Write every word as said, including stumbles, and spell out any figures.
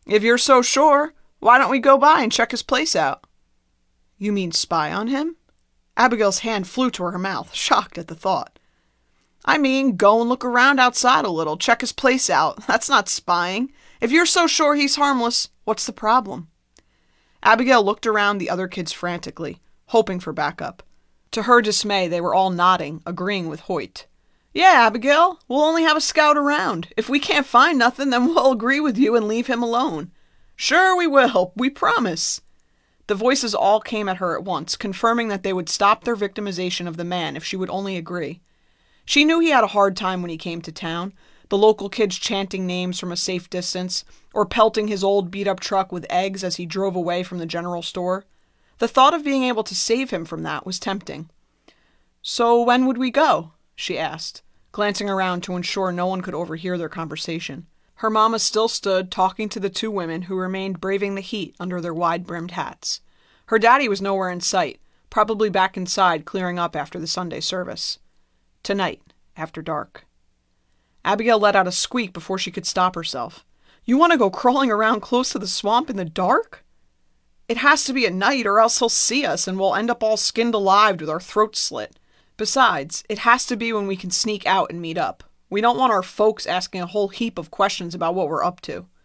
If you're so sure, why don't we go by and check his place out? You mean spy on him? Abigail's hand flew to her mouth, shocked at the thought. I mean, go and look around outside a little, check his place out. That's not spying. If you're so sure he's harmless, what's the problem? Abigail looked around the other kids frantically, hoping for backup. To her dismay, they were all nodding, agreeing with Hoyt. Yeah, Abigail, we'll only have a scout around. If we can't find nothing, then we'll agree with you and leave him alone. Sure we will, we promise. The voices all came at her at once, confirming that they would stop their victimization of the man if she would only agree. She knew he had a hard time when he came to town, the local kids chanting names from a safe distance, or pelting his old beat-up truck with eggs as he drove away from the general store. The thought of being able to save him from that was tempting. So when would we go? She asked, glancing around to ensure no one could overhear their conversation. Her mama still stood, talking to the two women who remained braving the heat under their wide-brimmed hats. Her daddy was nowhere in sight, probably back inside clearing up after the Sunday service. Tonight, after dark. Abigail let out a squeak before she could stop herself. You want to go crawling around close to the swamp in the dark? It has to be at night or else he'll see us and we'll end up all skinned alive with our throats slit. Besides, it has to be when we can sneak out and meet up. We don't want our folks asking a whole heap of questions about what we're up to.